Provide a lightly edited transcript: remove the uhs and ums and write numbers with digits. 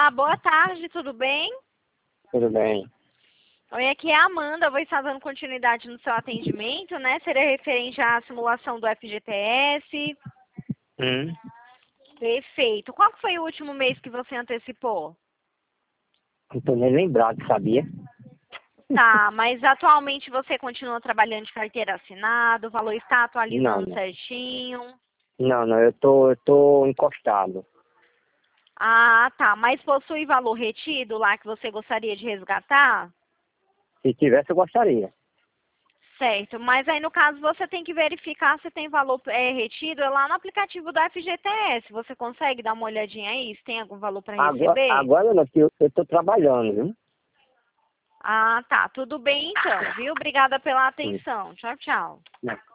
Olá, boa tarde, tudo bem? Tudo bem. Oi, aqui é a Amanda, eu vou estar dando continuidade no seu atendimento, né? Seria referente à simulação do FGTS. Hum. Perfeito. Qual que foi o último mês que você antecipou? Não tô nem lembrado, sabia? Tá, mas atualmente você continua trabalhando de carteira assinada, o valor está Não, atualizando não. certinho? Não, eu tô encostado. Ah, tá, mas possui valor retido lá que você gostaria de resgatar? Se tivesse, eu gostaria. Certo, mas aí no caso você tem que verificar se tem valor retido lá no aplicativo do FGTS. Você consegue dar uma olhadinha aí se tem algum valor para receber? Agora não, que eu tô trabalhando, viu? Ah, tá, tudo bem então, viu? Obrigada pela Hum. atenção. Tchau, tchau.